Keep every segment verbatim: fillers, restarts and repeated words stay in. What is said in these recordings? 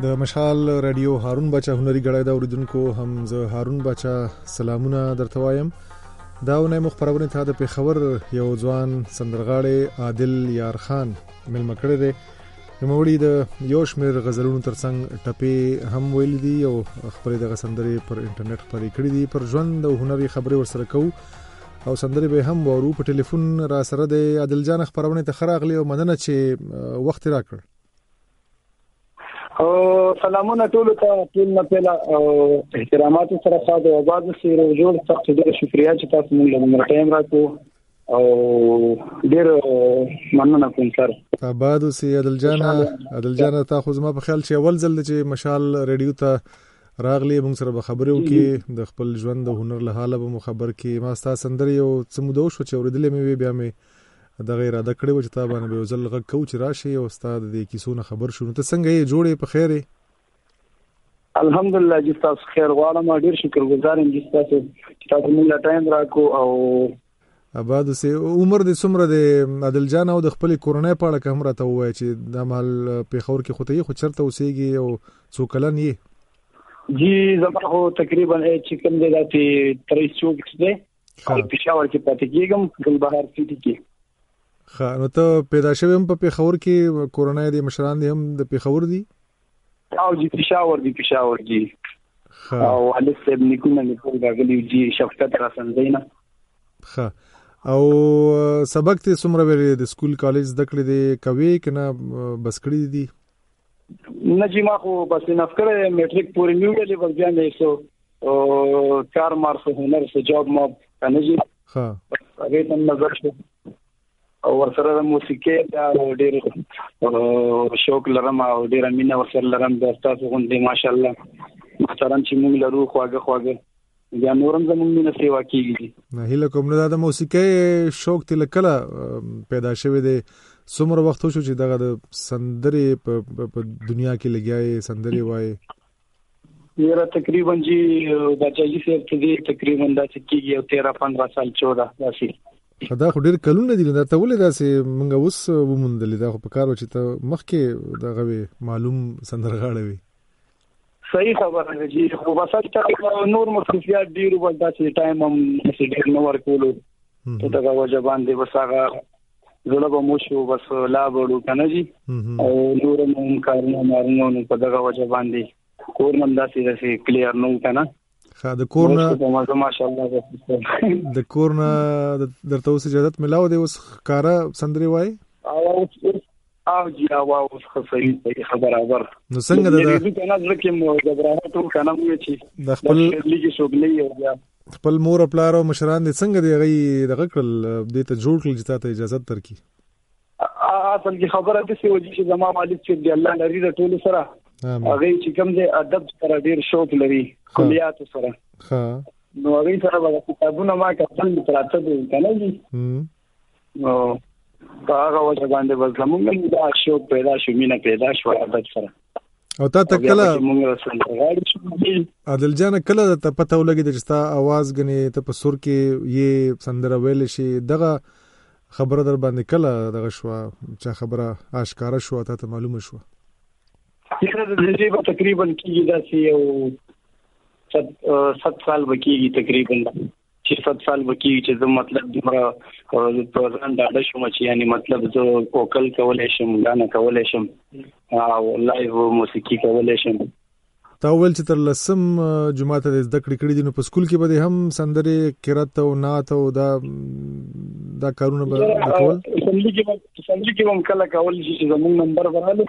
د مشال رادیو هارون بچا هنري غړای دا اوریدونکو هم زه هارون بچا سلامونه درته وایم. دا ونه مخبرونه ته د پیښور یو ځوان سندرغاړي عادل یار خان ملما کړی دی. نوموړي د یو شمېر غزلونو ترڅنګ ټپې هم ویل دي او خپل د سندرې پر انټرنیټ خپرې کړې دي. پر ژوند او هنري خبرې ورسره کوو او سندرې به هم وورو. په ټلیفون را سره د عادل جان خبرونه ته خراغلی او مننه چې وخت راکړ. او سلامونه ټول ته ټول نه پیلا او احترامات سره خاطر او بعد سره جوړ تاسو ډیر شکریا چې تاسو موږ له ټایم راکو او ډیر مننه کوم سر. آباد اوسې عادل جان. عادل جان تاسو زما په خیال چې اول ځل چې مشال رادیو ته راغلی موږ سره به خبرې وکړي د خپل ژوند د هنر له حاله به مو خبر کړي. ما ستاسو سندرې او څمودو شو چې اوریدلې مې بیا مې د غیر اده کړې و چې تا باندې به ځل غږ کو چې راشي او استاد د کیسونه خبر شو. ته څنګه یې جوړې په خیر؟ الحمدلله چې تاسو خیر غواړم. ډیر شکر گزار یم چې تاسو چې تاسو موږ ټایم راکو. او آباد سه عمر د څومره د عادل جان او د خپل کورنۍ په اړه کوم راته وای چې د مال پیښور کې خو ته خو چرته اوسېږي او څو کلن یې؟ جی زما خو تقریبا چې کوم دی چې تریس چوبیس دی او پېښور کې پاتې کېږم ګلبهار سیټي کې. خا نو ته پیدا شوی هم په پیښور کې کورونای دي مشران دي هم د پیښور دي او جی پیښور دي پیښور دي او علي صاحب نیکونه نیکو راغلي جی شفقت را سندینا. خا او سبق ته څومره ویلې د سکول کالج د کړې دي کوي کنه بس کړې دي؟ نه جی ما خو بس نفکره میټریک پورې نیولې بس بیا مې سو کار مار سو هنر سو جاب ما کنه جی. ها هغه ته نظر شو او ورسره د موسیقي دا ډېر شوق لرم او ډېر مینه ورسره لرم. د تاسو غونډې ماشاءالله محترم چې موږ لرو خواږه خواږه بیا نورم زموږ مینه سیوا کیږي. نه هیله کوم نه د موسیقي شوق تل کله پیدا شوی دی؟ څومره وخت شو چې دغه د سندرې په دنیا کې لګیاي سندرې وای؟ یره تقریبا جی بچی سره ته تقریبا دا چې کیږي او تیرہ پندرہ سال چودہ داسي. دا خو ډیر کلونه دي. دا ته ولې داسې مونږ اوس وموندل دا خو په کار و چې ته مخکې دغه معلوم سندرغاړی وي. صحیح خبره ده جی خو بس چې نور مصروفیات ډیر و داسې ټایم هم ډیر نو ورکولو ته دغه وجه باندې بس هغه زړه به مو شو بس لا وړو کنه جی او نور هم کارونه مارونه په دغه وجه باندې کور نن داسې داسې کلیر نو کنه. خا د کورنا ماشاءالله د کورنا درته اوس اجازه ملاو دی اوس کارا سندري وای او او جی او اوس خصوصي خبر خبر نو څنګه د دې نه ځکه مو غبرانه ټول کنه مو چې د خپل لګي شغلې او بیا خپل مور خپل او مشران دې څنګه دی غي دغه کړل دې ته جوړ کړل چې ته اجازه درکې؟ اصل کې خبره ده چې زما مالک چې دی الله لري د ټول سره هغه چې کوم دې ادب سره ډیر شوق لري کلیات سره. ها نو هغه سره به کتابونه ما کتل تراته دي کنه جی. نو هغه وجه باندې بس موږ د شوق پیدا شو مینه پیدا شو ادب سره. او تا ته کله عادل جان کله ته پته ولګی چې تا आवाज غني ته په سر کې یې سندره ویل شي دغه خبره در باندې کله دغه شو چې خبره آشکارا شو ته معلومه شو؟ یره د دې تقریبا کیږي دا چې ست سال بکیږي تقریبا چې ست سال بکیږي چې زه مطلب دمره پرځان ډاډه شوم چې یعنی مطلب زه وکل کولای شم غانا کولای شم او لایو موسیقي کولای شم. تا ول چې تر لسم جمعه ته زده کړې کړې دي نو په سکول کې به هم سندرې قرات او نعت او دا دا کارونه به کول؟ سندرې کې سندرې کې هم کله کول چې زموږ نمبر ورالو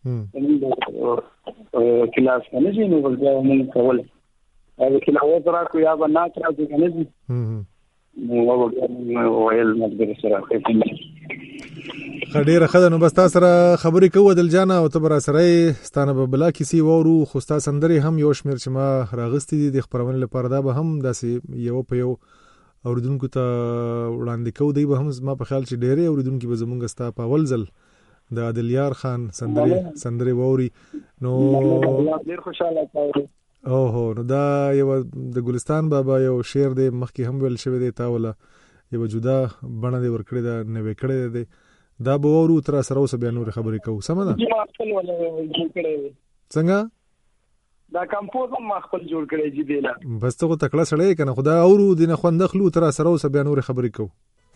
کلاس کنه جی نو بیا موږ کول او کلاوه ترا کو یا بنا ترا کو کنه جی نو وایل مدبر سره خډيره خدانو بس تاسو سره خبرې کوو عادل جان او تبر سره ستانه به بلا کیسي وورو خو تاسو سندري هم یو شمیر چې ما راغستې دي د خبرونه لپاره دا به هم داسې یو په یو اوریدونکو ته وړاندې کوو دی به هم ما په خیال چې ډېرې اوریدونکو به زمونږ ستا په اول ځل د عادل یار خان سندري سندري ووري نو ډېر خوشاله تاوره او هو نو دا یو د ګلستان بابا یو شعر دی مخکې هم ویل شوی دی تاوله یو جدا بڼه دی ورکړی دا نوې کړی دی دا به وورو تر سره اوس بیا نور خبرې کوو سم ده؟ څنګه دا کمپوز هم ما خپل جوړ کړی جی دیلا. بس ته تکړه سړی کنه خدا اورو دینه خوندخلو تر سره اوس بیا نور خبرې کو.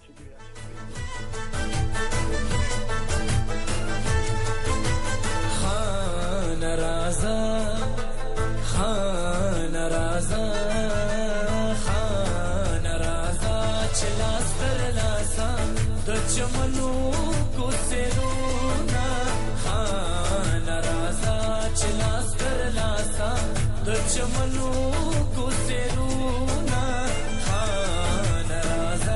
خان رازا خان رازا خان رازا چلاس تر لاسا د چمنو کو سرونا خان رازا چلاس تر لاسا د چمنو کو سرونا خان رازا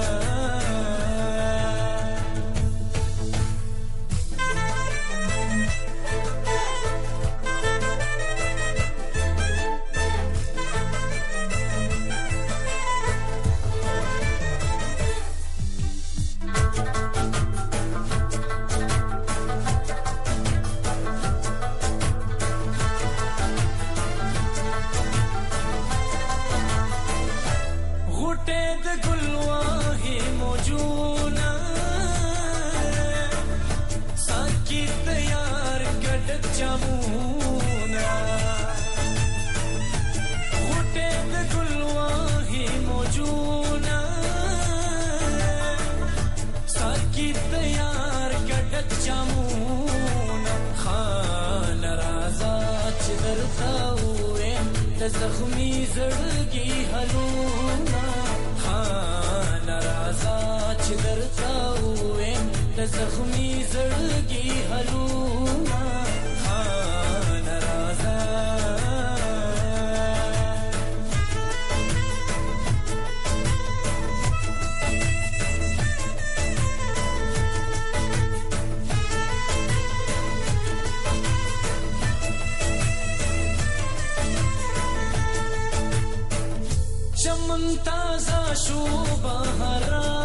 زخمی زړګي هلونا خان رازا چې درته ویم د زخمی زړګي هلونا خان رازا تازه شو بهر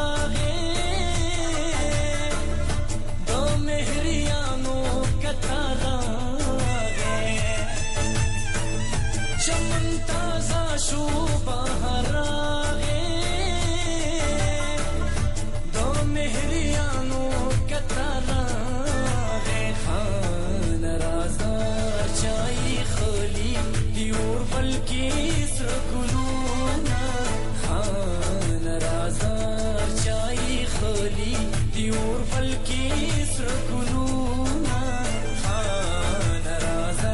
راغې د مهریانو کتار راغې چمن تازه شو بهر راغې د مهریانو کتار راغې خان رازا چای خلی دیور بلکی سر ګلو دیور بلکی سر گلونا خان رازا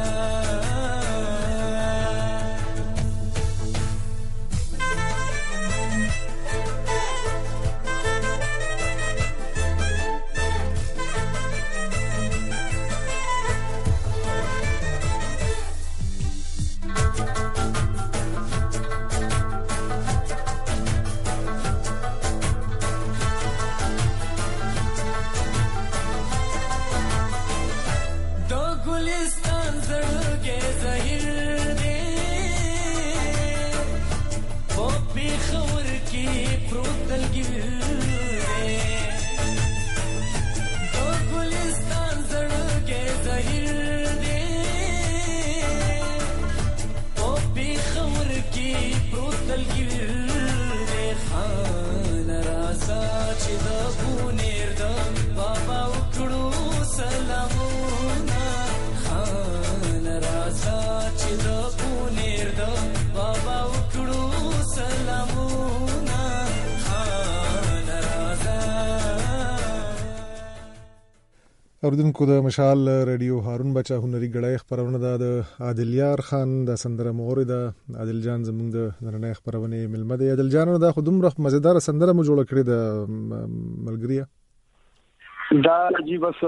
اوردونکو د مشال رادیو هارون بچا هنري غړای خبرونه ده د عادل یار خان د سندره مورد عادل جان زموږ د نړۍ خبرونه ملمه ده. عادل جان دا خودم رخ مزیدار سندره مو جوړ کړی د ملګریه دا جی بس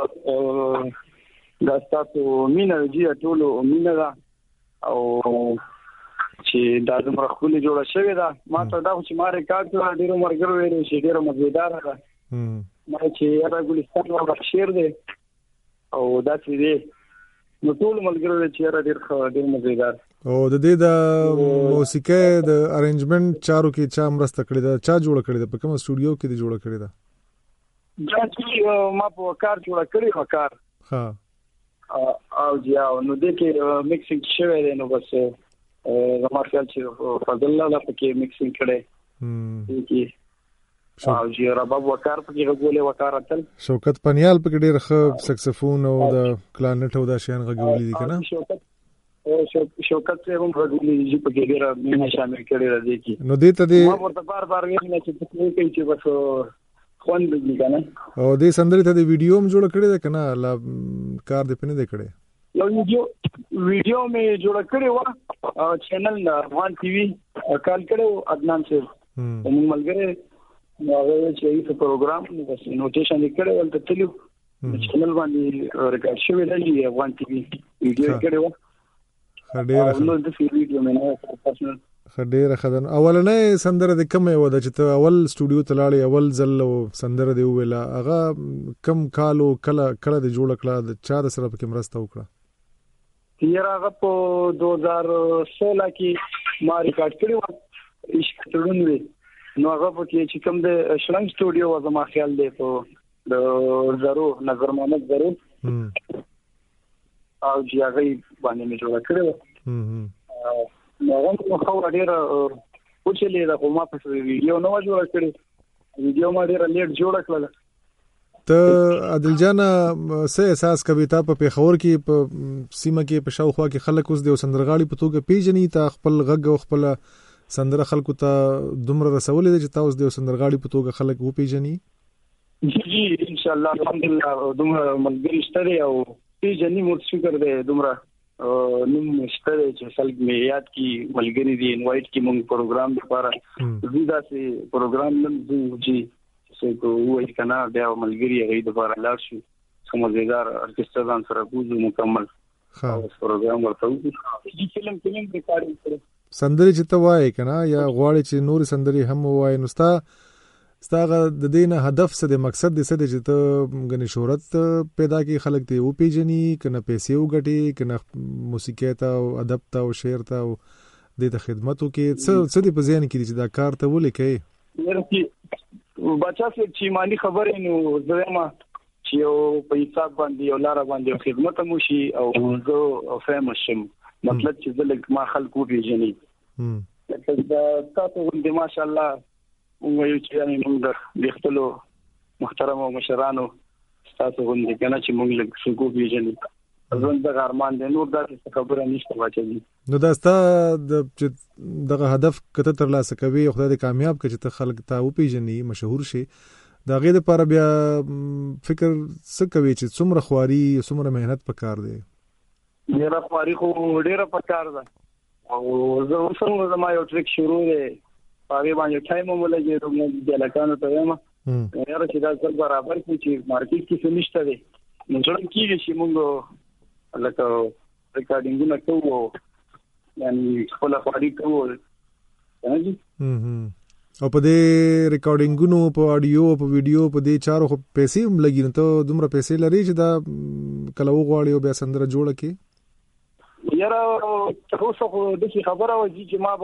دا تاسو مینه جی ټولو مینه ده او چې دا زموږ خپل جوړ شوی ده ما ته دا چې ما ریکارډ کړ ډیرو مرګرو ویل چې ډیرو مزیدار ده ما چې هغه ګلستان او شعر دی او دا چې دی نو ټول ملګرو چې هغه ډیر ډیر مزیدار او د دې د موسیقي د ارینجمنت چارو کې چا مرسته کړې ده چا جوړ کړې ده په کوم سټوډیو کې دی جوړ کړې ده دا چې ما په کار جوړ کړی و کار ها او جیا نو د کې میکسینګ شوی دی نو بس زما خیال چې فضل الله پکې میکسینګ کړي هم او چې رباب وقار په کې غولې وقار اتل شوکت پنیال په کې ډېر ښه سکسفون او د کلارنټ او د شین غږولې دي کنه شوکت او شوکت ته هم غږولې چې په کې ډېر مینه شامل کړي راځي کی نو دې ته دې ما ورته بار بار ویل چې څه کوي چې بس خوند دي کنه او دې سندري ته د ویډیو هم جوړ کړی ده کنه لا کار دې پنه دې کړی یو ویډیو ویډیو مې جوړ کړی و او چینل افغان ټي وي کال کړو عدنان صاحب هم ملګری نو هغه چې یو پروګرام نو بس نوټیشن لیکره ولته تلو چینل باندې ریکارډ شوی دی افغان ټي وي ویډیو کړو خډېره نو د ویډیو مې نه پرسنل خډېره خدان اولنې سندره د کومه و د چې اول سټوډیو ته لاړې اول ځل سندره دی ویلا هغه کم کالو کله کله د جوړ کړه د چا د سره په مرسته وکړه یاره هغه په دو هزار سولہ کې ما ریکارډ کړی و عشق تړون وی نو هغه په کې چې کوم د شلنګ سټوډیو و زما خیال دی په د زرو نظر محمد زرو او چې هغه باندې مې جوړ کړو نو هغه خو ډېر پوښلې دا کومه په ویډیو نو جوړ کړی ویډیو ما ډېر لیټ جوړ کړل ته عادل جان څه احساس کوي تا په پیښور کې په سیمه کې په شاوخوا کې خلک اوس د سندرغاړي په توګه پیژني تا خپل غږ او خپل سندره خلکو ته دومره رسولې چې تاسو د سندرغاړي په توګه خلک وو پیژني جی جی ان شاء الله الحمدلله دومره ملګری شته او پیژني مو شکر دې دومره نوم شته چې خلک مې یاد کی ملګری دي انوایټ کی مونږ پروګرام لپاره زیاده سي پروګرام نن دی چې کو وای کنه بیا ملګری هغه د لپاره لاړ شو سمجھدار ارکسترا ځان سره کوو مکمل ها پروګرام ورته چې فلم فلم ریکارډینګ کړو سندري چې ته وای کنه یا غواړي چې نور سندري هم وای نو ستا ستاغه د دینه هدف څه د مقصد د څه د چې ته غني شهرت پیدا کی خلک ته او پیجنی کنه پیسې وګټي کنه موسیقي ته او ادب ته او شعر ته او د خدماتو کې څه څه د پزین کې چې دا کار ته ولیکي ورته بچا سي چې مالی خبرې نو زما چې یو په حساب باندې یو لار باندې خدمت مو شي او زه فیمس شم مطلب چې زه ما خلکو پیژني هم دا تاسو د ماشاءالله وایو چې موږ د خپل محترم او مشرانو تاسو غوندي کنه چې موږ له څوک پیژني ځان د ارمان د نور داسې خبره نشته واچي نو دا ستا د دغه هدف کته تر لاسه کوي خدای دې کامیاب کړي چې خلک ته او پیژني مشهور شي دا غیر لپاره بیا فکر څه کوي چې څومره خواري څومره مهنت پکار دی ډیره خواري خو ډیره پکار ده او زه څنګه زما یو ټریک شروع دی هغه باندې ټایم مو لګي د دلکانو ته یم یاره چې دا څل برابر کی چې مارکیټ کې څه نشته دی نو څنګه کیږي چې موږ لکه ریکارډینګ نه کوو یعنی خپل خواري کوو نه او په دې ریکارډینګونو په اډیو په ویډیو په دې چارو خو پیسې هم لګي نو ته دومره پیسې لري چې دا کله وغواړي او بیا سندره جوړه کی یاره تاسو خو د خبره وځي چې ما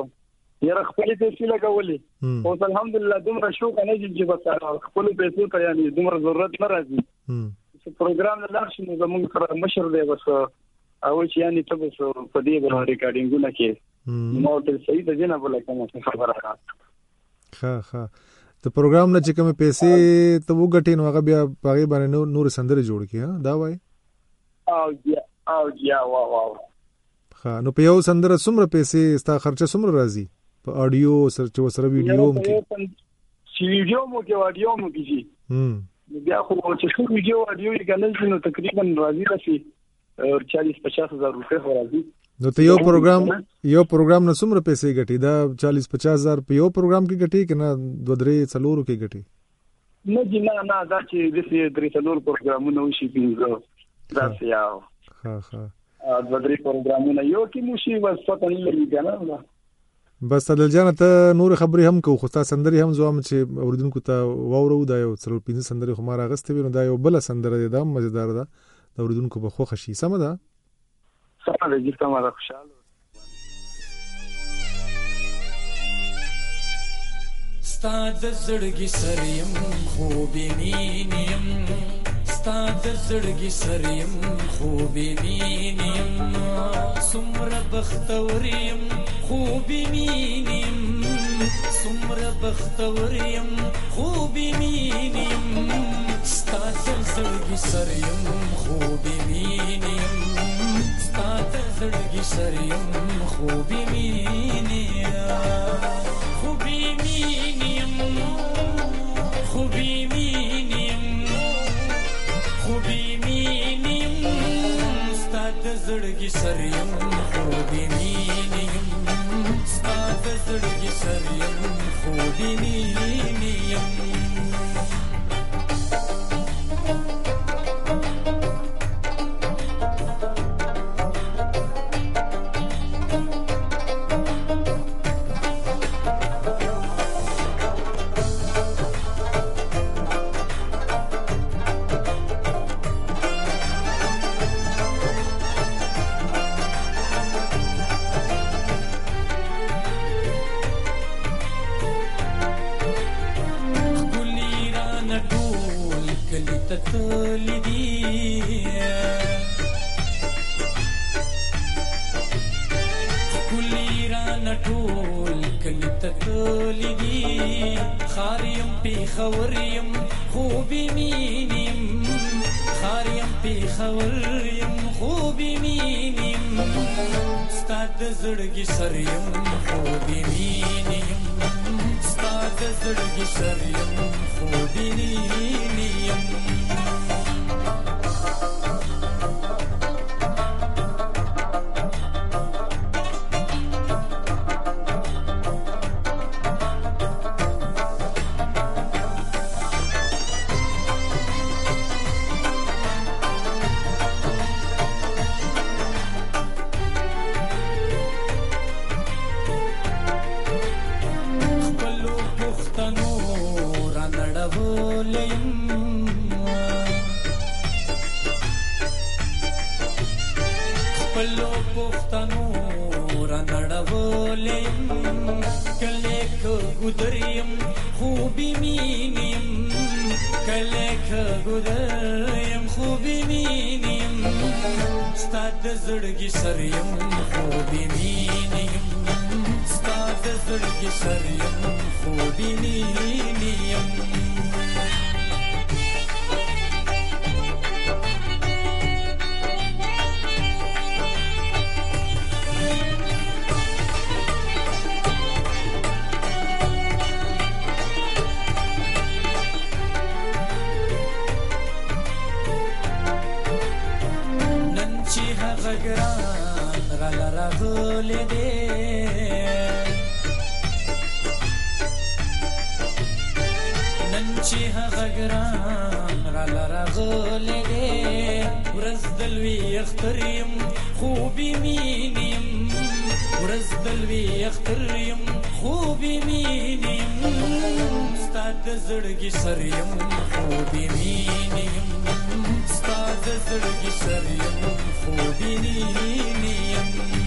به یاره خپل پیسې لګولې او الحمدلله دومره شو کنه چې بس خپل پیسې ته یعنی دومره ضرورت نه راځي چې پروګرام نه لاړ شي نو زموږ سره مشر دی بس او چې یعنی ته بس په دې باندې ریکارډینګونه کې نو ته صحیح د جنا بل کوم خبره راځي ها ها ته پروګرام نه چې کوم پیسې ته وګټې نو هغه بیا پاغي باندې نور سندره جوړ کی ها دا وای او یا او یا وا وا ها نو په یو سندره څومره پیسې ستا خرچه څومره راځي په اډیو سره چې سره ویډیو مو کې چې ویډیو مو کې اډیو مو کې هم بیا خو چې څو ویډیو اډیو یې کنل نو تقریبا راځي راشي چالیس پچاس هزار روپے راځي نو ته یو پروګرام یو پروګرام نه څومره پیسې ګټي دا چالیس پچاس هزار په یو پروګرام کې ګټي کنه دوه درې څلورو کې ګټي نه جنا نه دا چې د دې درې څلور پروګرامونه وشي پینځه دا سیاو ها ها دوه درې پروګرامونه یو کې مو شي بس پته نه لګي کنه بس عادل جان ته نور خبرې هم کو خو تاسو سندري هم زوم چې اوردونکو ته وورو دا یو څلور پینځه سندري خو ما راغسته وینم دا یو بل سندره ده مزیدار ده دا اوردونکو به خو خشي سم ده سمه ده چې تاسو خوشاله ستاد زړګي سریم خوبې مینیم ستاد زړګي سریم خوبې مینیم سمره بختوریم خوبې مینیم سمره بختور یم خوبی مینیم ستا تر زړګي سر یم خوبی مینیم ستا تر زړګي سر یم خوبی مینیم خوبی مینیم خوبی مینیم خوبی مینیم ستا تر زړګي سر یم خوبی مینیم ستا تر زړګي سر یم خوبی مینیم خاریم پیښوریم خوبی مینیم خاریم پیښوریم خوبی مینیم ستا د زړګي سر یم خوبی مینیم ستا د زړګي سر یم خوبی مینیم خوبی مینیم کلک ګدریم خوبی مینیم ستا د زړګي سر یم خوبی مینیم ستا د زړګي سر یم خوبی مینیم چې هغه ګران را لراغلی دی ورځ د لوی اختر یم خوبې مینیم ورځ د لوی اختر یم خوبې مینیم ستا د زړګي سر یم خوبې مینیم ستا د زړګي سر یم خوبې مینیم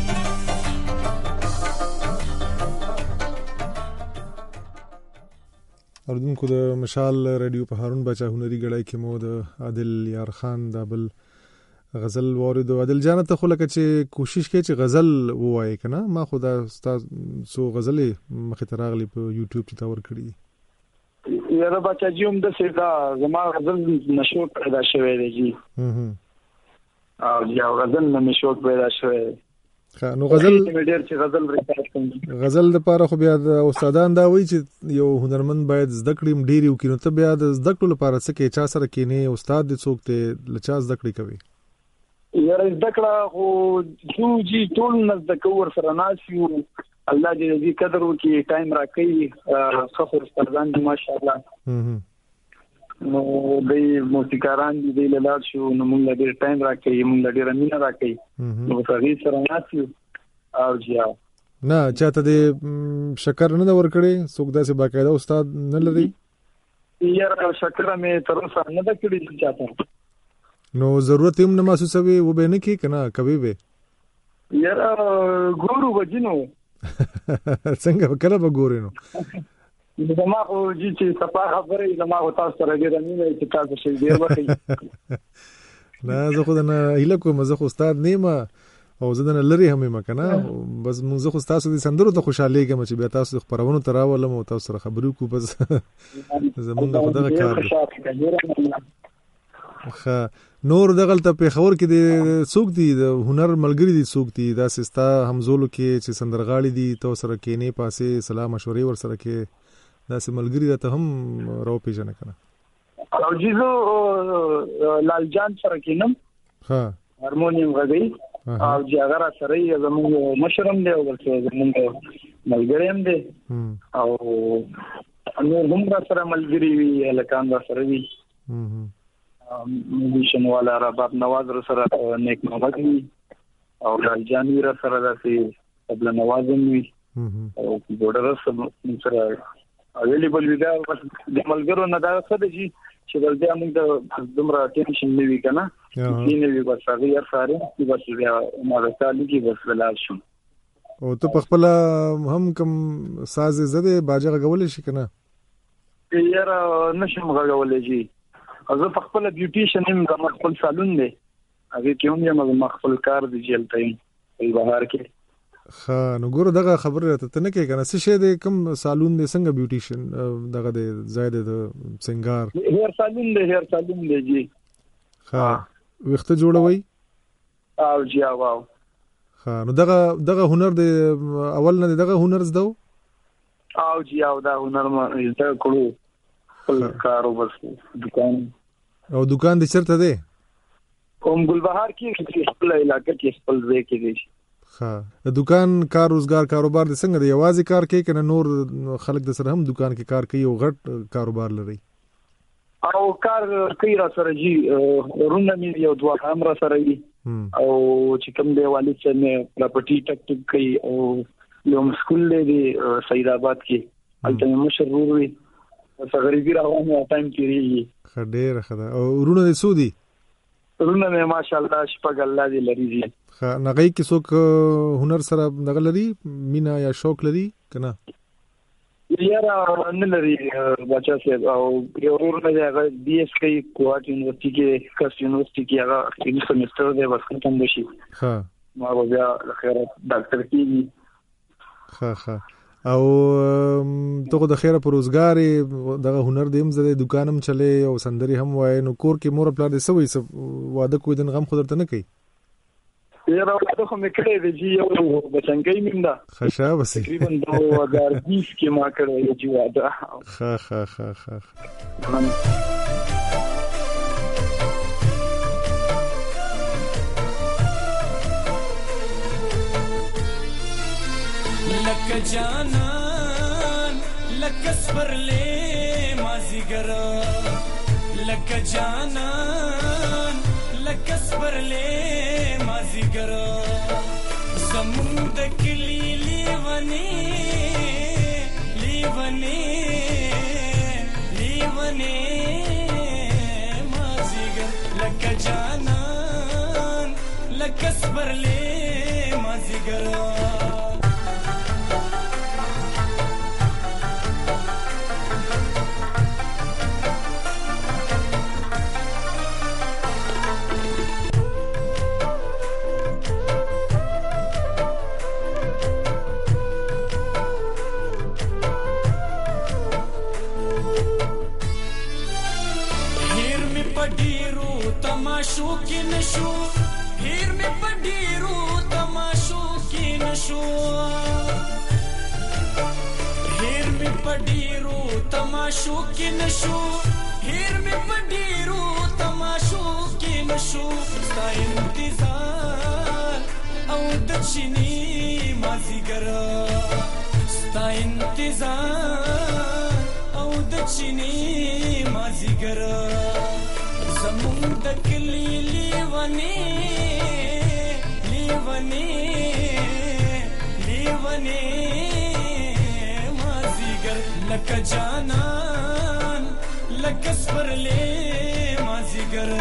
اوردونکو د مشال رادیو په هارون بچا هنري غړای کې مو د عادل یار خان د بل غزل واردو عادل جان ته خو لکه چې کوشش کوي چې غزل ووایي کنه ما خدا استاد سو غزل مخه تراغلی په یوټیوب ته تور کړی یاره بچا جوم د سیدا زما غزل نشو پیدا شوی دی جی او یا غزل نشو پیدا شوی نو غزل ډیر چې غزل ریکارډ کوم غزل د پاره خو بیا د استادان دا وایي چې یو هنرمند باید زده کړي ډیر یو کینو ته بیا د زده کړو لپاره څه کې چا سره کینې استاد دې څوک ته لچا زده کړي کوي یاره زده کړه خو جو جی ټول نه زده کور سره ناسیو الله دې دې قدر وکي ټایم راکړي خفر استادان دي ماشاءالله نو دې موسیقاران دې لاله شو نو موږ دې ټایم راکړي موږ دې رمینه راکړي نو تغیر سره ناسیو او جیا نه چاته دې شکر نه ور کړی څوک داسې باقاعده استاد نه لري یاره شکر مې تر اوسه نه د کړی چاته نو ضرورت هم نه محسوسوي و به نه کی کنه کوي به یاره ګورو وجنو څنګه کله به ګورې نو زما خو جی چې صفا خبرې زما خو تاسو سره ډېر مینه چې تاسو شي ډېر وخت نه زه خو نه هیله کوم زه خو استاد نیمه او زه د لری هم ما کنه بس موږ خو تاسو د سندرو ته خوشاله کېږم چې بیا تاسو خبرونو تراولم او تاسو سره خبرو کو بس زمونږ خو دغه کار خا نور دغلته په خبر کې د څوک دي د هنر ملګری دي څوک دي دا سستا همزولو کې چې سندرغاړي دي تو سره کې نه پاسه سلام مشورې ور سره کې دا سه ملګری ته هم راو پیژنه کنه او جیزو لال جان سره کینم ها هارمونیم غږی او چې هغه سره یې زموږ مشرم دی او زموږ ملګری هم دی او نور هم سره ملګری وی لکان سره وی موزیشن والا رباب نواز سره نیک محمد وی او لال جان وی سره داسې قبل نوازم وی او بورډر سره اویلیبل وی دا د ملګرو نه دا څه دی چې ولدا موږ د دومره ټینشن نه وی کنه نه وی بس هغه یې ساره چې بس بیا ماده تعالی کې بس ولال شو او ته په خپل هم کوم ساز زده باجه غول شي کنه یاره نشم غول شي زه په خپل بیوټیشن هم د خپل سالون دی هغه کې هم یم خپل کار دی جلته په بهار کې خا نو ګور دغه خبره ته نه کې کنه څه شه د کوم سالون دی څنګه بیوټیشن دغه د زائد د سنگار هیر سالون دی هیر سالون دی جی خا وخت جوړوي او جی واو خا نو دغه دغه هنر دی اول نه دغه هنر زدو او جی او دا هنر ما زده کړو خپل کارو بس دکان او دکان د چرته دی کوم ګلبهار کې خپل علاقې کې خپل ځای کې دی ها د دکان کار روزګار کاروبار د څنګه دی یوازې کار کوي کنه نور خلک د سره هم دکان کې کار کوي او غټ کاروبار لري او کار کوي را سره جی رونه مې یو دوه هم را سره وي او چې کوم دی والي چې نه پراپرټي ټک ټک کوي او یو سکول دی سید آباد کې الته مشرور وي څنګه غریبي راوونه ټایم کېږي خډېر خدا او رونه دې سودي رونه مې ماشاءالله شپږ الله دې لري دي خا نغې کې څوک هنر سره دغه لري مینا یا شوق لري کنه یاره نه لري بچا سه او یو ورور نه هغه بي اس کې کوټ یونیورسيټي کې کس یونیورسيټي کې هغه یو سمستر دی بس ختم شي ها ما بیا خیره ډاکټر کیږي ها ها او ته د خیره پر روزګار دغه هنر دیم زده دکانم چلے او سندري هم وای نو کور کې مور پلا دې سوې واده کوی دن غم خودرته نه کوي یاره واده خو مې کړی دی چې یو بچنګي میندا خشا بس تقریبا دوه هزار بیس کې ما کړی دی واده خا خا خا خا لکه جانان لکه سپرلې مازیګر لکه جانان لکه سپرلې مازیګر زمون د کلی لیونی لیونی لیونی مازیګر لکه جانان لکه سپرلې مازیګر تماشو کې نشو هیر می پډیرو تماشو کې نشو هیر می پډیرو تماشو کې نشو هیر می پډیرو تماشو کې نشو ستا انتظار او د چینی مازیګر ستا انتظار او د چینی مازیګر زمون د کلی لیونی لیونی لیونی مازیګر لکه جانان لکه سپرلې مازیګر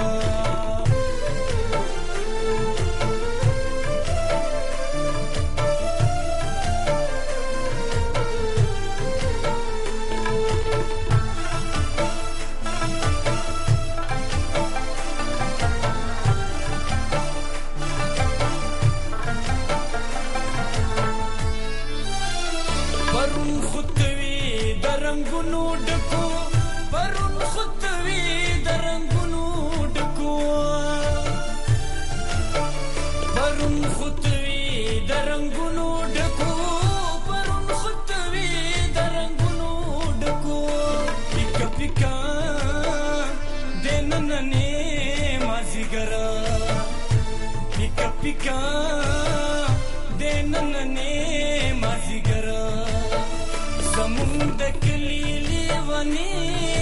مازیګر پیکا پیکا د نننې مازیګر زمون د کلی لیونی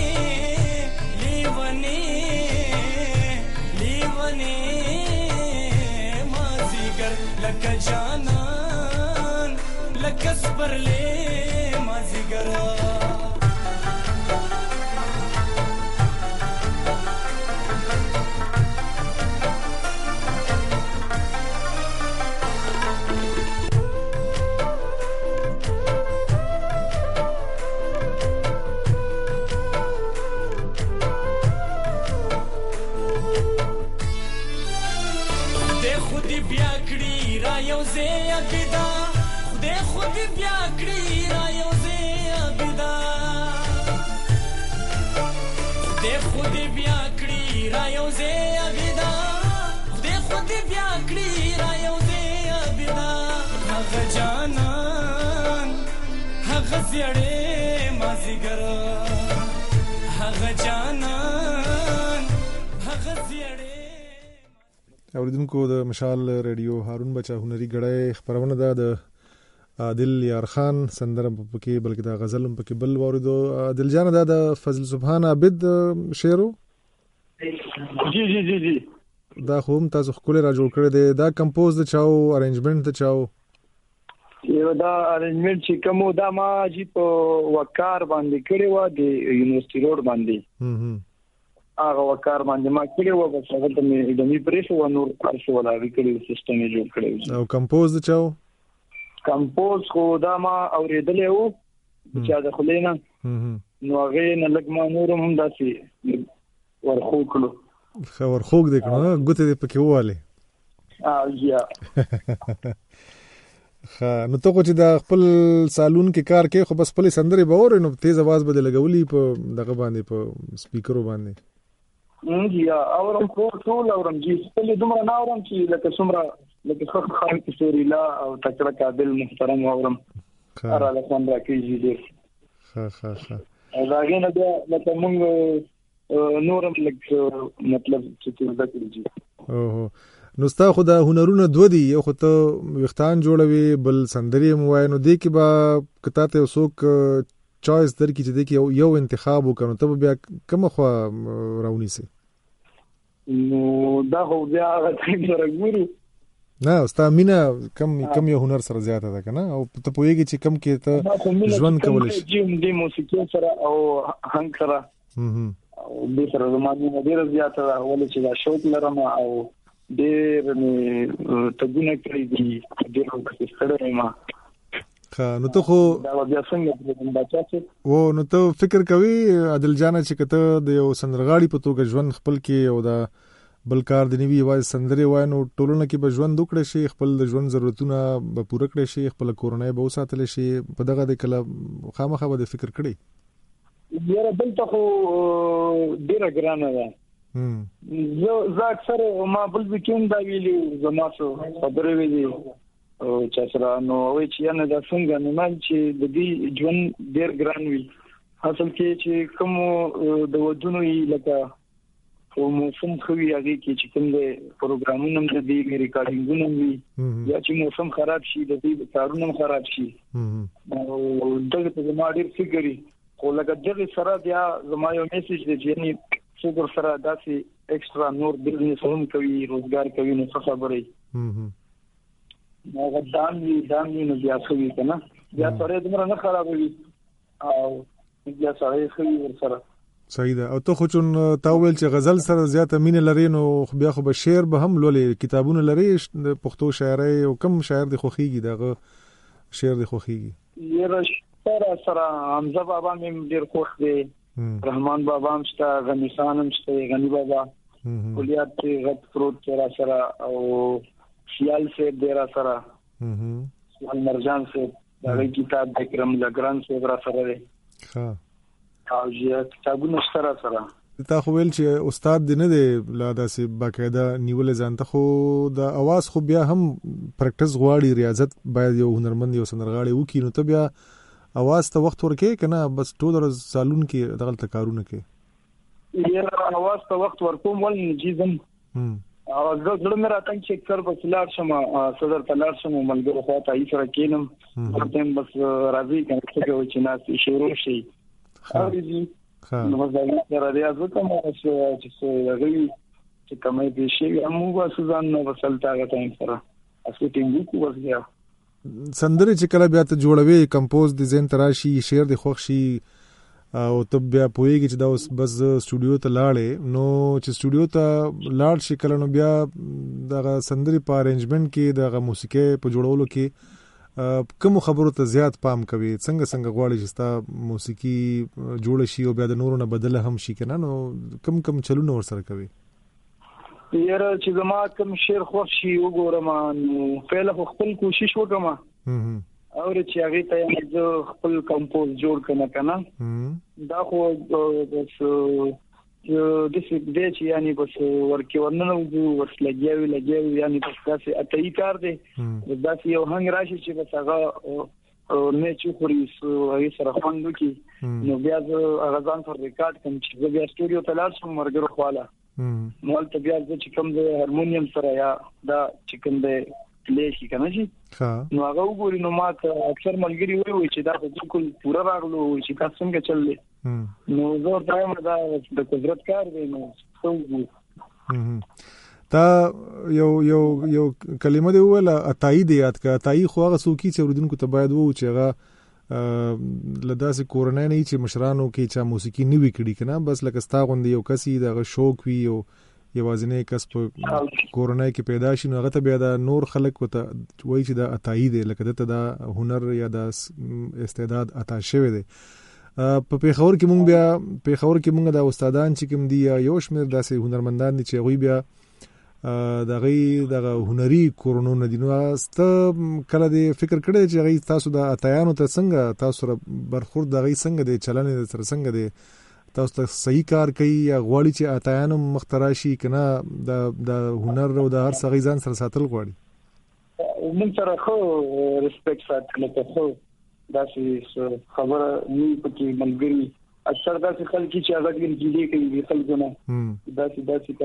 لیونی لیونی مازیګر لکه جانان لکه سپرلې مازیګر بیا کړی را یو ځای ابدا خدای خود بیا کړی را یو ځای ابدا خدای خود بیا کړی را یو ځای ابدا هغه جانان هغه زیړې مازیګر هغه جانان هغه زیړې. اوریدونکو د مشال ریډیو هارون بچا هنري غړې خبرونه ده د عادل یار خان سندره پکې بلکې دا غزل هم پکې بل واردو. عادل جان دا د فضل سبحان عابد شعرو جی جی جی جی دا خو هم تاسو خپل را جوړ کړی دی. دا کمپوز د چاو ارینجمنت د چاو یو دا ارینجمنت چې کوم دا ما جی په وقار باندې کړی و د یونیورسيټي روډ باندې هم هغه وقار باندې ما کړی و بس هغه ته مې د می پریس و نور ارشو ولا وکړي سیستم یې جوړ کړی. او کمپوز د چاو کمپوز خو دا ما اوریدلې وو چې دا خلینا نو هغه نه لګ ما نور هم داسي ورخو کړو خبر خوګ دې کړو غوته دې پکې واله ا یا خا نو ته کو چې دا خپل سالون کې کار کې خو بس خپل سندري باور نو تیز आवाज بده لګولې په دغه باندې په سپیکرو باندې یا اورم خو ټول اورم جی خپل دومره نه اورم چې لکه څومره لکه خو خالق سوري لا او تکړه قابل محترم اورم اره لکه راکېږي دې ها ها ها دا غینه دا لکه مونږ نورم لکه مطلب چې دا کوي. اوه نو ستا خو دا هنرونه دو دي یو خو ته وختان جوړوي بل سندري موای نو دې کې با کته ته وسوک چويس در کې چې دې کې یو انتخاب وکړو ته بیا کوم خو راونی سي نو دا خو بیا هغه څنګه راګوري نه ستا مینا کم کم یو هنر سره زیاته ده کنه او ته پوهیږي چې کم کې ته ژوند کولای شي جیم دې موسیقي سره او هنګ سره او دې سره زمانه ډیره زیاته ده ولې چې دا شوق لرم او ډېر نه تګونه کړی دي ډېر وخت ستړی ما خا نو ته خو دا بیا څنګه بچا او نو ته فکر کوي عادل جان چې کته د یو سندرغاړي په توګه ژوند خپل کې او دا بل کار د نیوي وايي سندري وای نو ټولنه کې به ژوند وکړي شي خپل د ژوند ضرورتونه به پوره کړي شي خپل کورنۍ به وساتل شي په دغه د کله خامخا به فکر کړي یاره بل ته خو ډیره ګرانه ده هم زه زه اکثر ما بل وکیم دا ویلي زما څو خبرې ویلي او چې سره نو وای چې نه دا څنګه نه مال چې د دې ژوند ډیر ګران وي حاصل کې چې کوم د ودونو لکه او موسم خوي هغه کې چې کوم د پروګرامونو د دې ریکارډینګونو وي یا چې موسم خراب شي د دې کارونو خراب شي او دغه ته ما ډیر فکرې خو لکه دغه سره بیا زما یو میسج دی چې نه څوک سره داسې ایکسترا نور بزنس هم کوي روزګار کوي نو څه خبرې نو غدان وی دان نو بیا خوي کنه بیا سره دمر نه خرابوي او بیا سره خوي ور سره صحیح ده. او ته خو چون تا ویل چې غزل سره زیاته مینه لري نو بیا خو به شعر به هم لولې کتابونه لري پښتو شاعري او کم شاعر د خوخيږي دغه شعر د خوخيږي یره سره سره حمزه بابا مې ډیر خوښ دی رحمان بابا هم شته غنی خان هم شته غنی بابا کلیات غت پروت سره سره او خیال سے ډیر سره خیال مرجان سے دا کتاب د کرم لګران سے را سره دی ها او چې کتابونه سره سره تا خو ویل چې استاد دی نه دی لا داسې باقاعده نیول ځانته خو د اواز خو بیا هم پریکټیس غواړي ریاضت باید یو هنرمند یو سندرغاړي وکړي نو ته بیا اواز ته وخت ورکې کنه بس ټول ورځ سالون کې دغه کارونه کې یاره اواز ته وخت ورکوم ول نجیزم او زه زړه مې راته چې کر بس لاړ شم صدر ته لاړ شم ملګرو خو ته یې سره کینم ورته بس راځي کنه چې ناس شروع شي او دې نو زه سره ریاض کوم چې راغلی چې کومې دې شي مو بس ځان نو وسلتا غته سره اسو ټینګو کو بس بیا سندره چې کله بیا ته جوړوي کمپوز د زین تراشي شعر د خوښ شي او ته بیا پوهیږي چې دا اوس بس سټوډیو ته لاړې نو چې سټوډیو ته لاړ شي کله نو بیا دغه سندري په ارینجمنت کې دغه موسیقي په جوړولو کې کوم خبرو ته زیات پام کوي څنګه څنګه غواړي چې ستا موسیقي جوړ شي او بیا د نورو نه بدله هم شي کنه نو کم کم چلونه ور سره کوي یاره چې زما کوم شعر خوښ شي وګورم نو فعلا خپل کوشش وکم او چې هغه ته زه خپل کمپوز جوړ کنه کنه دا خو بس د دې د چې یعنی بس ورکه ورننه وو ورس لګیاوي لګیاوي یعنی بس تاسو اتای کار دی دا یو هنګ راشي چې بس هغه نه چې خوري هغه سره خوندو کې نو بیا هغه ځان سره ریکارډ کوم چې بیا سټوډیو ته لاړ شم مرګرو خواله نو ته بیا چې کوم د هارمونیم سره یا دا چې کوم د لیشي کنه جی نو هغه وګوري نو ماته اکثر ملګری وایي چې دا بالکل پورا راغلو چې تاسو څنګه چللې نو زه دایم دا د قدرت کار دی نو څنګه تا یو یو یو کلمه دی ولا اتای دی یاد کا اتای خو هغه سوکی چې ورودونکو ته باید وو چې هغه لداسې کورنۍ نه چې مشرانو کې چا موسیقي نه وکړي کنه بس لکه ستا غوندي یو کسي دغه شوق وی او یوازینه کس په کورونای کې پیدا شي نو هغه ته بیا د نور خلک وته وایي چې دا عطایی دی لکه ته دا هنر یا د استعداد عطا شوی دی په پیښور کې مونږ بیا پیښور کې مونږ د استادان چې کوم دی یو شمیر داسې هنرمندان دي چې غوي بیا د غي د هنري کورونو نه دي نو است کله دی فکر کړی چې غي تاسو د عطایانو ته څنګه تاسو برخورد د غي څنګه دی چلن سره څنګه دی تاسو ته صحیح کار کوي یا غواړي چې اتایانو مختراشي کنه د د هنر او د هر څه غیزان سره ساتل غواړي من سره خو ریسپیکټ ساتل ته خو دا چې خبره نیو پکې ملګری اکثر دا چې خلک چې هغه کې کوي خلکونه دا چې دا چې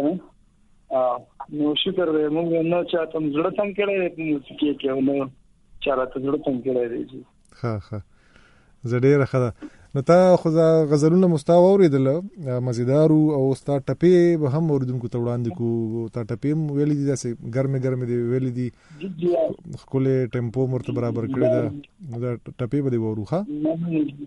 کنه نو شکر دې موږ نه چاته زړه څنګه کړی موسیقي کې نو چاته زړه څنګه کړی دی ها ها زړه راخه نو تا خو غزلونه مستوى اوریدل مزیدارو او ستا ټپې به هم اوریدونکو ته وړاندې کو تا ټپې ویلې دي داسې ګرمه ګرمه دی ویلې دي خپل ټیمپو مرته برابر کړی دا دا ټپې به دی وروخه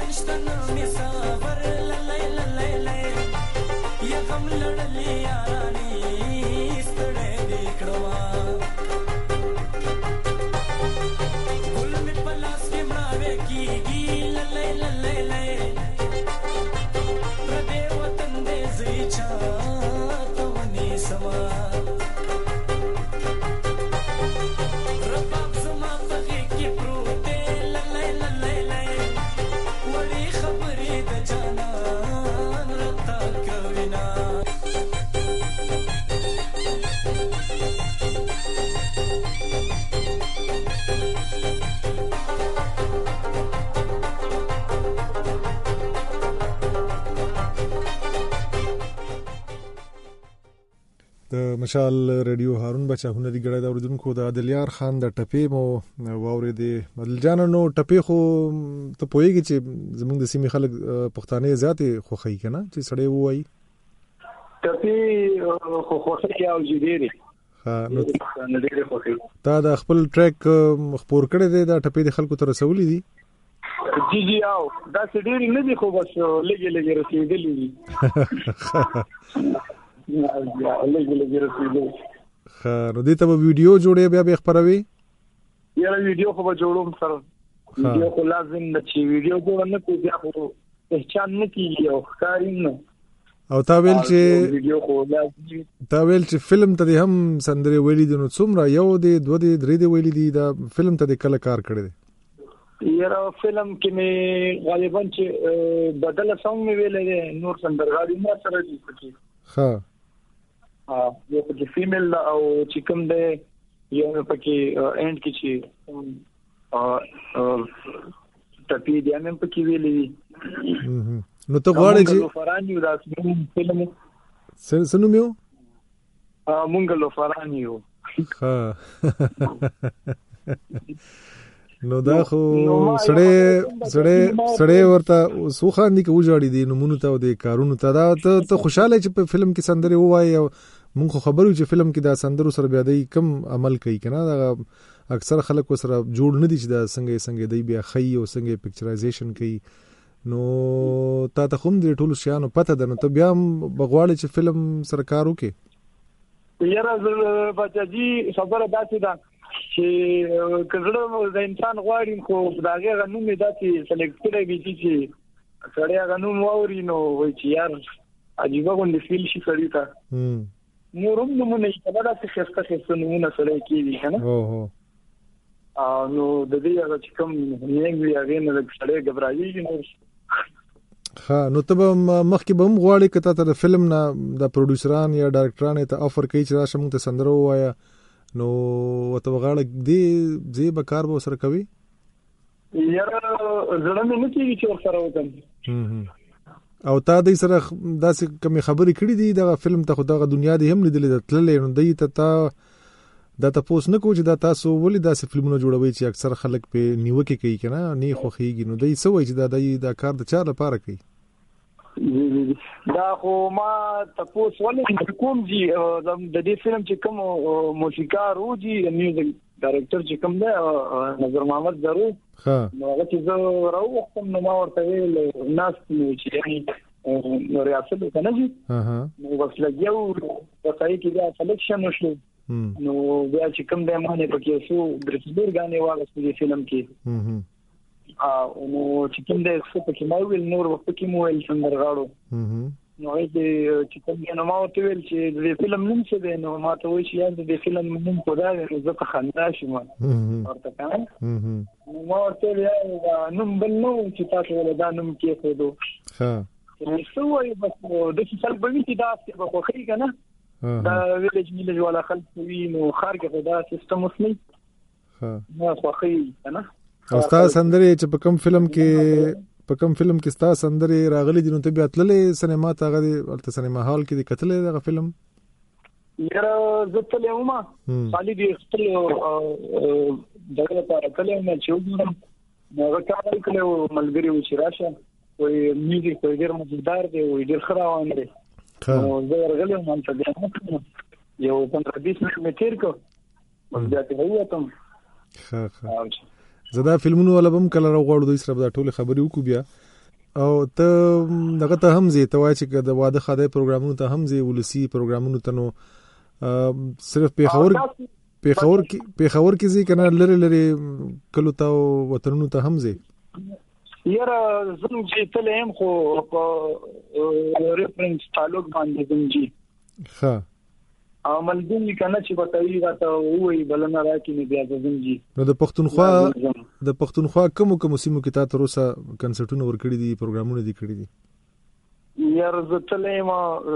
مشال ریډیو هارون بچا هنري ګړی دا اوریدونکو د عادلیار خان د ټپې مو واورېدې. بدل جان نو ټپې خو ته پوهېږي چې زموږ د سیمې خلک پښتانه زیاتې خوښوي که نه چې سړی ووایي ټپې خو خوښوي او ډېرې ډېرې خوښوي. تا د خپل ټریک خپور کړی دی دا ټپې د خلکو ته رسولي دي؟ جی جی او داسې ډېرې نه دي خو بس لږې لږې رسېدلي دي. یا لږ لږ رسېدل. ښه نو دې ته به ویډیو جوړې بیا به خپروي؟ یاره ویډیو خو به جوړوم سره. ویډیو خو لازم ده چې ویډیو جوړ نه کړو بیا خو پهچان نه کېږي او ښکاري نه. او تا ویل چې ویډیو خو لازم تا ویل چې فلم ته دې هم سندرې ویلي دي نو څومره یو دې دوه دې درې دې ویلي دي دا فلم ته دې کله کار کړی دی؟ یاره فلم کې مې غالبا چې بدله سانګ مې ویلی دی نور سندرغاړي ما سره دي پکې. ښه ها یو پکې فیمیل او چې کوم دی یو پکې اینډ کې چې ټپې دی هم پکې ویلې دي. نو ته غواړې چې لوفرانیو دا فلم سنو میو مونږ لوفرانیو. ها نو دا خو سړی سړی سړی ورته سوخاندي کې وژاړي دي نمونه ته د کارونو ته. دا ته خوشاله چې په فلم کې سندرې ووایي او مونږ خو خبرو چې فلم کې دا سندرو سره بیا دی کم عمل کوي که نه دا اکثر خلک سره جوړ نه دي چې دا څنګه څنګه دی بیا ښیي او څنګه پکچرایزیشن کوي. نو تا ته خو هم د ټولو شیانو پته ده نو ته بیا هم غواړې چې فلم سره کار وکړې؟ یاره بچاجي خبره داسې ده چې کله د انسان غواړي خو د هغې هغه نوم یې داسې سلیکټ کړی وي چې سړی هغه نوم واوري نو وایي چې یار عجیبه غوندې فیل شي سړي ته. نور هم نومونه یې که نه داسې ښایسته ښایسته نومونه سړی کېږي که نه نو د دې هغه چې کوم نیک وي هغې نه لږ سړی ګبرایېږي نور. ښه نو ته به مخکې به هم غواړې که تا ته د فلم نه د پروډوسران یا ډایرکټران یې ته افر کوي چې راشه موږ ته سندره ووایه نو ورته وغاړه دې ځای به کار به ورسره کوي؟ یاره زړه مې نه کېږي چې ورسره وکړم. او تا دوی سره داسې کومې خبرې کړي دي دغه فلم ته خو دغه دنیا دې هم لیدلې ده تللی نو دوی ته تا دا تپوس نه کوو چې دا تاسو ولې داسې فلمونه جوړوئ چې اکثر خلک پې نیوکې کوي که نه نه خوښېږي نو دوی څه وایي چې دا دوی دا کار د چا لپاره کوي؟ دا خو ما تپوس ولې کوم چې د دې فلم چې کوم موسیقار و چې میوزیک ډایرکټر چې کوم دی نظر محمد ضرور نو هغه چې زه راووختم نو ما ورته ویل ناست نو چې ریاست ته نه ځي نو بس لګیا وو په ځای کې بیا سلیکشن وشو نو بیا چې کوم دی ما نه پکې څو درسګر غانې واغستې دې فلم کې نو چې کوم دی څه پکې ما ویل نور وخت کې مو ویل سندرغاړو نو یې چې کوم دی نو ما ورته ویل چې دې فلم نوم څه دی نو ما ته وایي چې یار دې فلم نوم خو دا دی نو زه په خندا شوم ورته کنه نو ما ورته ویل نوم بل نو چې تاسو ولې دا نوم کېښودو ښه څه وایي بس داسې خلک به وي چې داسې به خوښوي که نه دا ویلج میلج والا خلک وي نو ښار کې خو دا سیسټم اوس نه نه خوښوي که نه. او ستا سندرې چې په کوم فلم کې په کوم فلم کې ستا سندرې راغلي دي نو ته بیا تللې سینما ته هغه هلته سینما هال کې دې کتلی دغه فلم؟ یاره زه تللی وم خالي دې خپل دغه لپاره تللی وم چې وګورم نو هغه کار یې کړی و ملګري و چې راشه وایي میوزیک وایي ډېر مزیدار دی وایي ډېر ښه روان دی نو زه ورغلی وم هلته بیا نه کړم یو پندره بیس منټ مې تېر کړ بس بیا ترې ووتم. ښه ښه زه دا فلمونو والا به هم کله راغواړو دوی سره به دا ټولې خبرې وکړو بیا او ته دغه ته هم زی ته وای چې د واده خاده پروګرامونو ته هم زی ولسی پروګرامونو ته نو صرف پیښور پیښور کې پیښور کې زی کنه لری لری کلو ته وطنونو ته هم زی یاره زم چې تلم خو په ریفرنس تعلق باندې زم جی ها عمل دې کنه چې بتاوی راته وای بلنه راکې نه بیا زم جی نو د پښتونخوا د پښتونخوا کوم کوم سیمو کې تاسو روسه کنسرټونه ور کړی دي پروګرامونه دي کړی دي یاره زه تلم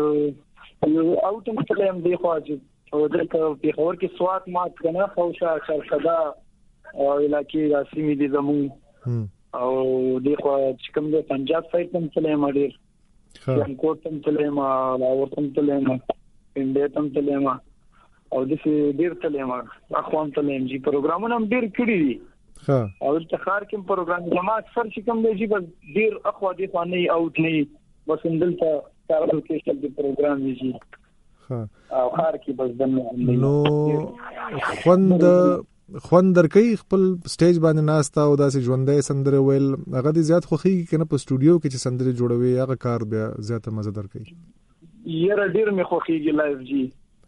او تم تلم دی خو چې او دلته په خبر کې سوات مات کنه خوشا شرقدا او علاقې راسمي دي زمون او دغه چې کوم د پنجاب سایت هم تلم ډیر ها کوټ هم تلم لاور هم تلم انډیا هم تلم او د دې ډیر تلم اخوان تلم جی پروګرامونه هم ډیر کړی دي ها او د خار کې پروګرام جما اکثر چې کوم دی جی بس ډیر اخوا دي فانی اوټ نه بس اندلته کارو کې شل د پروګرام دی ها او خار کې بس دنه نو خوند خوند درکې خپل سټیج باندې ناستا او داسې ژوندۍ سندره ویل هغه دې زیات خوخي کنه په سټوډیو کې چې سندره جوړوي هغه کار بیا زیاته مزه درکې یره ډیر مې خوخيږي لایف جی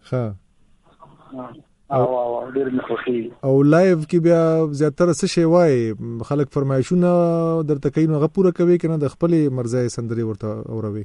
ها او او ډیر مې خوخي او لایف کې بیا زیاتره څه شی وای خلک فرمایشونه درته کوي نو هغه پوره کوي کنه د خپل مرزای سندره ورته اوروي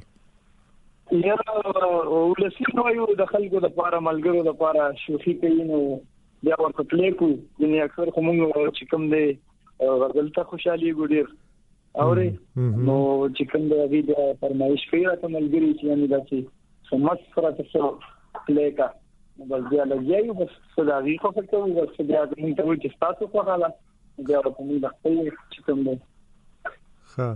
یره ولسی نو یو د خلکو د لپاره ملګرو د لپاره شوخي کوي نو بیا ورته پلی کو یعنی اکثر کومو چې کوم دی غزلته خوشحالي ګډیر اوري نو چې کوم دی د فرمایش کوي راته ملګری چې یعنی داسې سمس سره تاسو پلی کا بس بیا لګیایو بس صداغي خو فکر کوم بس بیا موږ ته وایي چې تاسو خو حالا بیا ورته موږ خپل چې کوم دی ها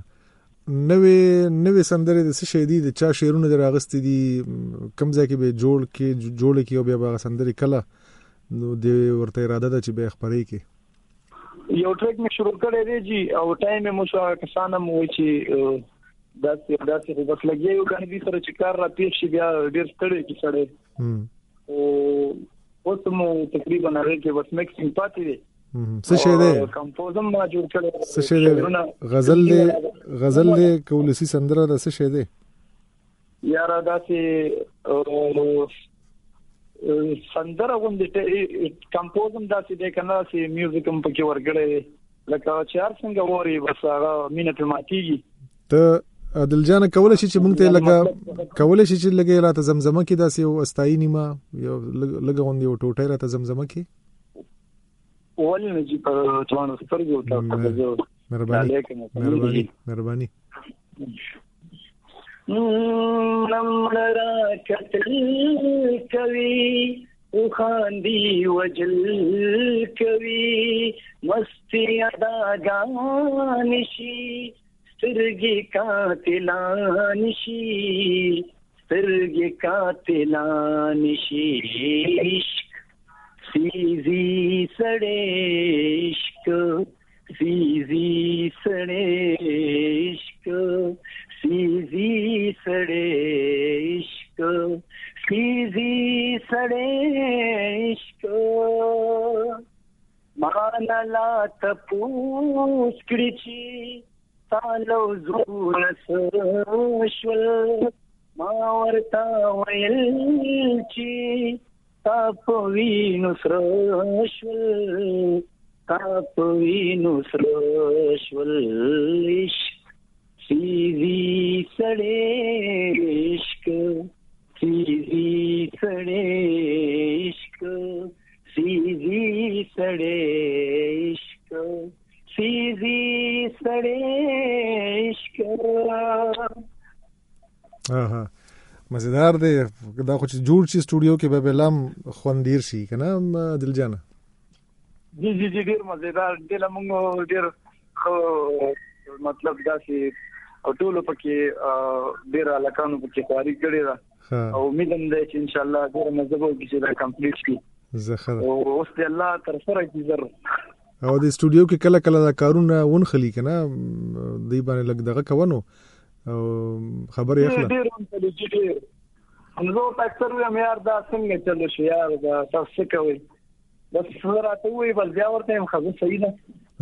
نوې نوې سندره د څه شي دي د چا شعرونه دراغستې دي کم ځای کې به جوړ کې جوړ کې او بیا به سندره کله نو د ورته اراده ده چې به خبرې کې یو ټریک مې شروع کړی دی جی او ټایم مې مو شو کسانه مو چې داسې داسې بس لګي یو کنه دې سره چې کار را پیښ شي بیا ډیر ستړي کی سړی او اوس مو تقریبا هغه کې بس میکسینګ پاتې دی څه شي دی کمپوزم ما جوړ کړی څه شي دی غزل دی غزل دی کولسی سندره ده څه شي دی یاره داسې سندره غوندې کمپوزم داسې دی کنه چې میوزیک هم پکې ورګړې لکه چې هر څنګه ووري بس هغه مینه په ماتيږي ته عادل جان کولای شي چې مونږ ته لګا کولای شي چې لګي راته زمزمه کې داسې یو استای نیمه یو لګا غوندې یو ټوټه راته زمزمه کې ولې نه جی په توانو سترګو ته مهرباني مهرباني مهرباني نمرا کتل کوي او خاندي وجل کوي مستی ادا غان شي سترګي قاتلان شي سترګي قاتلان شي سیزی سړې عشق سیزی سړې عشق سیزی سړې عشق سیزی سړې عشق مانا لا تپوس کړي چې تالو زور سشول ما ورتا ویل چې تاپوی نسرشول تاپوی نسرشول عشق سیزی سړې عشق سیزی سړې عشق سیزی سړې عشق سیزی سړې عشق اها مزیدار دی دا خو چې جوړ شي سټوډیو کې به بلام خوندیر شي کنه دل جان جی جی جی ډیر مزیدار دل موږ ډیر خو مطلب دا چې او ټول پکې ډیر علاقانو پکې خواري کړی دا او امیدم ده چې ان شاء الله ډیر مزه به کې دا کمپلیټ شي زخر او اوس د الله تر سره کی زر او د سټوډیو کې کله کله دا کارونه ون خلی کنه دی باندې لګ دغه کوونو او خبر یې اخلا ډیر ډیر ډیر همزه اکثر یې مې دا څنګه چلو شو یار دا تاسو کوي بس راته وی بل بیا ورته هم خبر صحیح نه